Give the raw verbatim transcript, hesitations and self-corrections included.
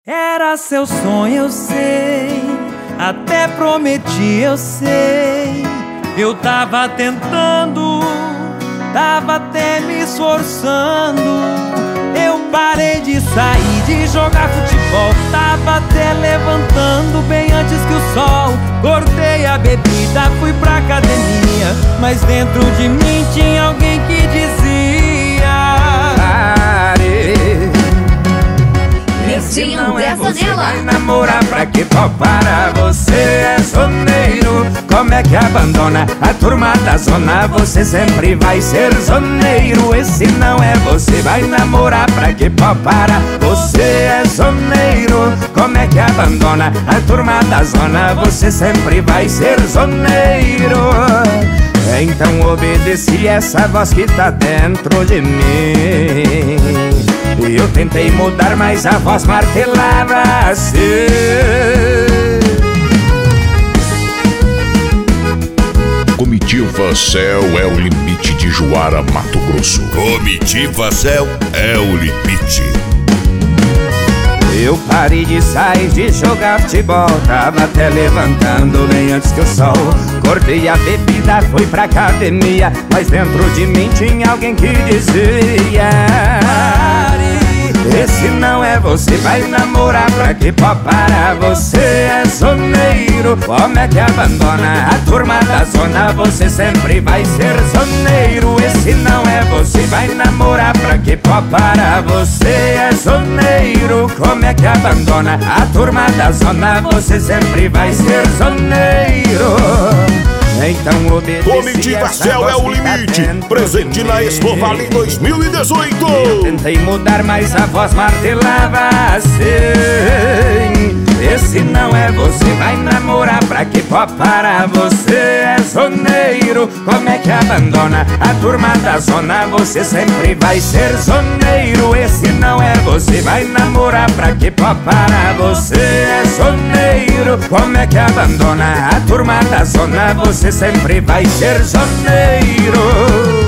Era seu sonho, eu sei, até prometi, eu sei. Eu tava tentando, tava até me esforçando. Eu parei de sair, de jogar futebol, tava até levantando bem antes que o sol. Cortei a bebida, fui pra academia, mas dentro de mim tinha alguém que dizia: pare. Esse não é você, vai namorar pra que pau para? Você é zoneiro, como é que abandona a turma da zona? Você sempre vai ser zoneiro. Esse não é você, vai namorar pra que pau para? Você é zoneiro, como é que abandona a turma da zona? Você sempre vai ser zoneiro. Então obedeci essa voz que tá dentro de mim. Eu tentei mudar, mas a voz martelava assim. Comitiva Céu é o limite de Juara, Mato Grosso. Comitiva Céu é o limite. Eu parei de sair, de jogar futebol, tava até levantando bem antes que o sol. Cortei a bebida, fui pra academia, mas dentro de mim tinha alguém que dizia: esse não é você, vai namorar pra que pau para? Você é zoneiro, como é que abandona a turma da zona? Você sempre vai ser zoneiro. Esse não é você, vai namorar pra que pau para? Você é zoneiro, como é que abandona a turma da zona? Você sempre vai ser zoneiro. Então obedeci. Comitiva Céu é o limite. Presente na Expo Vale dois mil e dezoito. Eu tentei mudar, mas a voz martelava assim: esse não é você, vai namorar pra que pau para? Você é zoneiro, como é que abandona a turma da zona? Você sempre vai ser zoneiro. Esse não é você, vai namorar pra que pau para? Você é zoneiro, como é que abandona a turma da zona? Você sempre vai ser zoneiro.